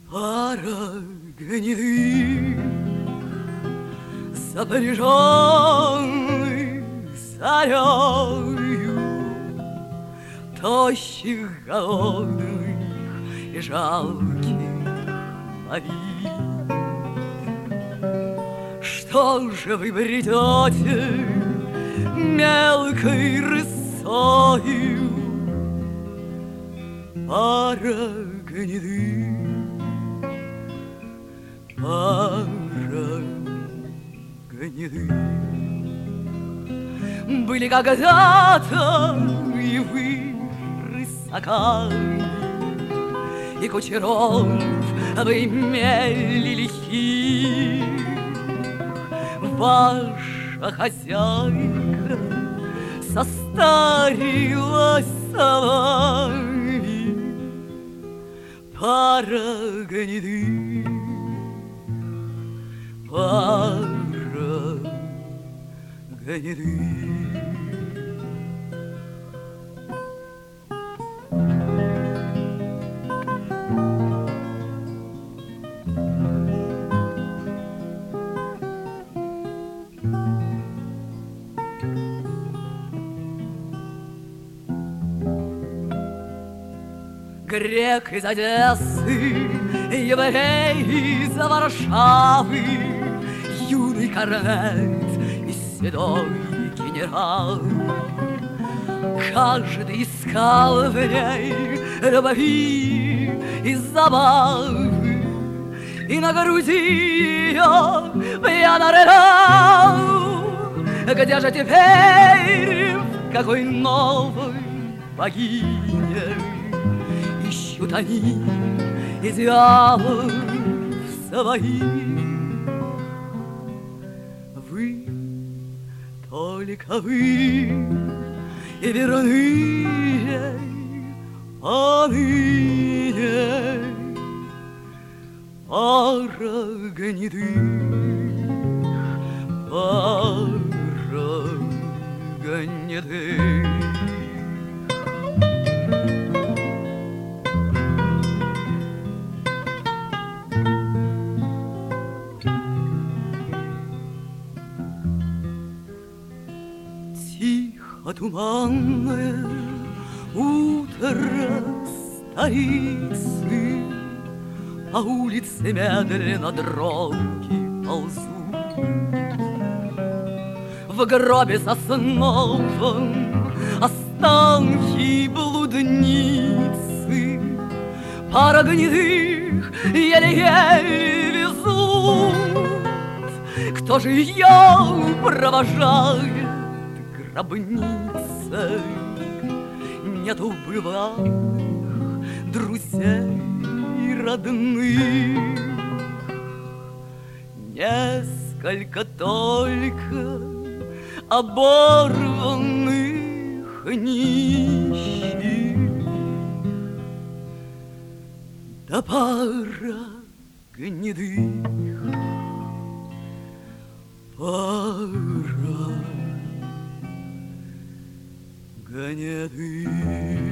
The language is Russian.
Пара гнедых, запряженных зарею, тощих, голодных и жалких морей. Что же вы бредете мелкой рысою, пара гнедых, пара гнедых? Были когда-то и вы рысаками, и кучеров вы имели лихих. Ваша хозяйка состарилась с вами, пара гнедых, пара гнедых. Грек из Одессы, еврей из Варшавы, юный корнет и седой генерал. Каждый искал в ней любви и забавы, и на груди ее пьяно рыдал. Где же теперь, в какой новой богине ищут они идеалов своих? Вы, только вы, и верные поныне, пара гнедых, пара гнедых. Туманное утро столицы, по улице медленно дроги ползут. В гробе сосновом останки блудницы, пара гнедых еле-еле везут. Кто же ее провожает гробницей? Нету былых друзей и родных, несколько только оборванных нищих, да пара гнедых, пара гнедых.